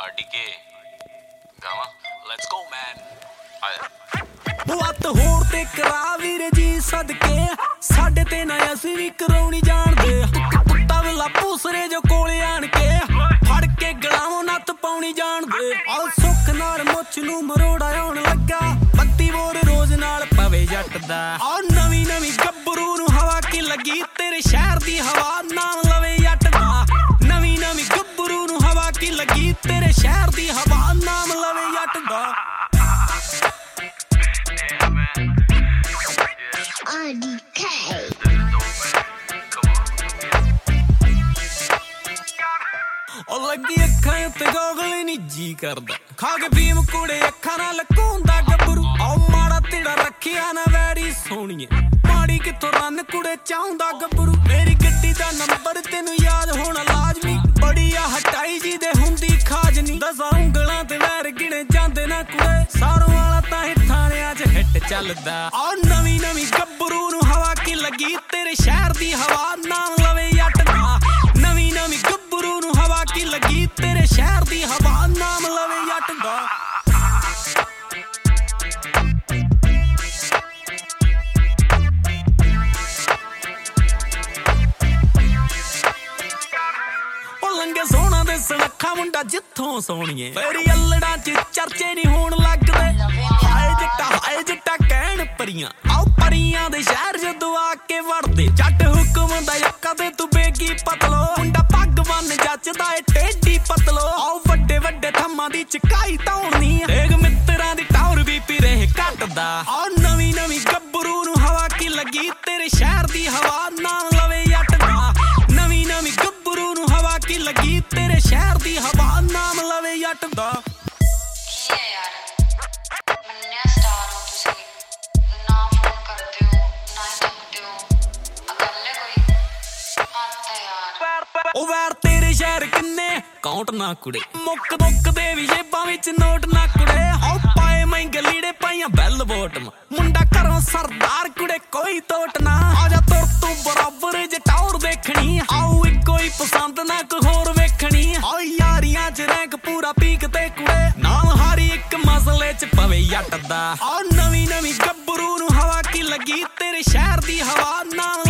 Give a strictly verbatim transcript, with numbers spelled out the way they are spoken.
ਕੇ ਗਾਵਾਂ let's go ਮੈਨ ਵੱਤ ਹੋਰ ਤੇ ਕਰਾ ਵੀਰ ਜੀ ਸਦਕੇ ਸਾਡੇ ਤੇ ਨਾ ਅਸੀਂ ਵੀ ਕਰਾਉਣੀ ਜਾਣਦੇ ਕੁੱਤਾ ਵੇਲਾ ਪੂਸਰੇ ਜੋ ਕੋਲੇ ਆਣ ਕੇ ਫੜ ਕੇ ਗਲਾਵੋਂ ਨੱਤ ਪਾਉਣੀ ਜਾਣਦੇ ਆ ਸੁੱਖ ਨਾਲ ਮੁੱਛ ਨੂੰ ਮਰੋੜਾ ਆਉਣ ਲੱਗਾ ਬੱਤੀ ਬੋਰ ਰੋਜ਼ ਨਾਲ ਪਵੇ ਜੱਟ ਦਾ ਆ ਨਵੀਂ ਨਵੀਂ ਗੱਭਰੂ ਨੂੰ ਹਵਾ ਕੀ ਲੱਗੀ ਤੇਰੇ ਸ਼ਹਿਰ ਦੀ ਹਵਾ ਨਾਮ ਲਵੇ ਜੱਟ ਦਾ ਨਵੀਂ ਨਵੀਂ ਗੱਭਰੂ ਨੂੰ ਹਵਾ ਕੀ ਲੱਗੀ ਤੇਰੇ ਸ਼ਹਿਰ ਦੀ ਹਵਾ ਨਾਮ ਲਵੇ ਜੱਟ ਦਾ ਉਹ ਲੱਗੀ ਅੱਖਾਂ ਉੱਤੇ ਗੋਗਲ ਨੀ ਜੀ ਕਰਦਾ ਖਾ ਕੇ ਭੀਮ ਕੁੜੇ ਅੱਖਾਂ ਨਾਲ ਲਕੋਂਦਾ ਗੱਭਰੂ ਆਓ ਮਾੜਾ ਤੇੜਾ ਰੱਖਿਆ ਨਾ ਵੈਰੀ ਸੋਹਣੀਏ ਮਾੜੀ ਕਿੱਥੋਂ ਰੰਨ ਕੁੜੇ ਚਾਹੁੰਦਾ ਗੱਭਰੂ ਮੇਰੀ ਗੱਡੀ ਦਾ ਨੰਬਰ ਤੈਨੂੰ ਯਾਦ ਹੋਣਾ ਲਾਜ਼ਮੀ ਬੜੀ ਆ ਹਟਾਈ ਜੀ ਦੇ ਹੁੰਦੀ ਖਾਜ ਨੀ ਦਸਾਂ ਉਂਗਲਾਂ ਤੇ ਵੈਰ ਗਿਣੇ ਜਾਂਦੇ ਨਾ ਕੁੜੇ ਸਾਰੋਂ ਵਾਲਾ ਤਾਂ ਹੀ ਥਾਣਿਆਂ 'ਚ ਹਿੱਟ ਚੱਲਦਾ ਆ ਨਵੀਂ ਨਵੀਂ ਗੱਭਰੂ ਨੂੰ ਹਵਾ ਕੀ ਲੱਗੀ ਤੇਰੇ ਸ਼ਹਿਰ ਦੀ ਹਵਾ ਨਾਮ ਲਵੇ ਜੱਟ ਦਾ ਨਵੀਂ ਨਵੀਂ ਗੱਭਰੂ ਨੂੰ ਹਵਾ ਕੀ ਲੱਗੀ ਤੇਰੇ ਸ਼ਹਿਰ ਦੀ ਹਵਾ ਨਾਮ ਲਵੇ ਜੱਟ ਦਾ ਉਹ ਲੰਗੇ ਸੋਹਣਾ ਦੇ ਸੁਨੱਖਾ ਮੁੰਡਾ ਜਿੱਥੋਂ ਸੋਹਣੀਏ ਮੇਰੀ ਅਲੜਾਂ 'ਚ ਚਰਚੇ ਨਹੀਂ ਹੋਣ ਲੱਗਦੇ ਹਾਏ ਜੱਟਾ ਹਾਏ ਜੱਟਾ ਕਹਿਣ ਪਰੀਆਂ ਆਓ ਪਰੀਆਂ ਦੇ ਸ਼ਹਿਰ ਜਦੋਂ ਆ ਕੇ ਵੜਦੇ ਜੱਟ ਹੁਕਮ ਦਾ ਯੱਕਾ ਤੇ ਤੂੰ ਬੇਗੀ ਪਤਲੋ ਮੁੰਡਾ ਪੱਗ ਬੰਨ ਜੱਚਦਾ ਏ ਟੇਢੀ ਪਤਲੋ ਆਓ ਵੱਡੇ ਵੱਡੇ ਥੰਮਾਂ ਦੀ ਚਕਾਈ ਤਾਉਣੀ ਦੇਖ ਮਿੱਤਰਾਂ ਦੀ ਟਾਵਰ ਵੀ ਪੀਰੇ ਘਟਦਾ ਆ ਨਵੀਂ ਨਵੀਂ ਗੱਭਰੂ ਨੂੰ ਹਵਾ ਕੀ ਲੱਗੀ ਤੇਰੇ ਸ਼ਹਿਰ ਦੀ ਹਵਾ ਨਾਮ ਲਵੇ ਜੱਟ ਦਾ ਨਵੀਂ ਨਵੀਂ ਗੱਭਰੂ ਨੂੰ ਹਵਾ ਕੀ ਲੱਗੀ ਤੇਰੇ ਸ਼ਹਿਰ ਦੀ ਹਵਾ ਨਾਮ ਲਵੇ ਜੱਟ ਦਾ ਉਹ ਵੈਰ ਤੇਰੇ ਸ਼ਹਿਰ ਕਿੰਨੇ ਕਾਊਂਟ ਨਾ ਕੁੜੇ ਮੁੱਕ ਮੁੱਕ ਦੇ ਵੀ ਜੇਬਾਂ ਵਿੱਚ ਨੋਟ ਨਾ ਕੁੜੇ ਆਓ ਪਾਏ ਮਹਿੰਗੇ ਲੀੜੇ ਪਾਈਆਂ ਬੈਲ ਬੋਟਮ ਮੁੰਡਾ ਘਰੋਂ ਸਰਦਾਰ ਕੁੜੇ ਕੋਈ ਤੋਟ ਨਾ ਆ ਜਾ ਤੁਰ ਤੂੰ ਬਰਾਬਰ ਜੇ ਟੌਰ ਦੇਖਣੀ ਆਓ ਇੱਕੋ ਹੀ ਪਸੰਦ ਨਾ ਕੋਈ ਹੋਰ ਵੇਖਣੀ ਆ ਯਾਰੀਆਂ 'ਚ ਰੈਂਕ ਪੂਰਾ ਪੀਕ ਤੇ ਕੁੜੇ ਨਾਮ ਹਾਰੀ ਇੱਕ ਮਸਲੇ 'ਚ ਪਵੇ ਜੱਟ ਦਾ ਆ ਨਵੀਂ ਨਵੀਂ ਗੱਭਰੂ ਨੂੰ ਹਵਾ ਕੀ ਲੱਗੀ ਤੇਰੇ ਸ਼ਹਿਰ ਦੀ ਹਵਾ ਨਾਮ